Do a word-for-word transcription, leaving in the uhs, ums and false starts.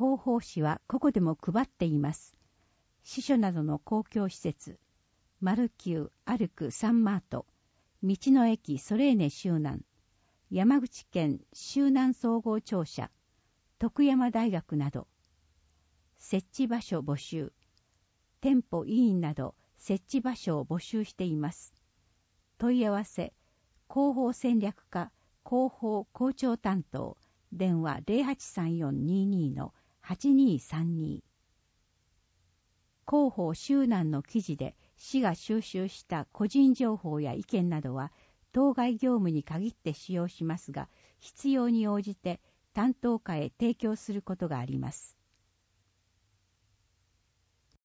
広報誌は個々でも配っています。司書などの公共施設、マルキュー、アルク、サンマート、道の駅ソレーネ周南、山口県周南総合庁舎、徳山大学など、設置場所募集、店舗委員など設置場所を募集しています。問い合わせ、広報戦略課広報校長担当、電話 ゼロはちさんよんにーにーのはちにーさんにー。広報周南の記事で市が収集した個人情報や意見などは当該業務に限って使用しますが、必要に応じて担当課へ提供することがあります。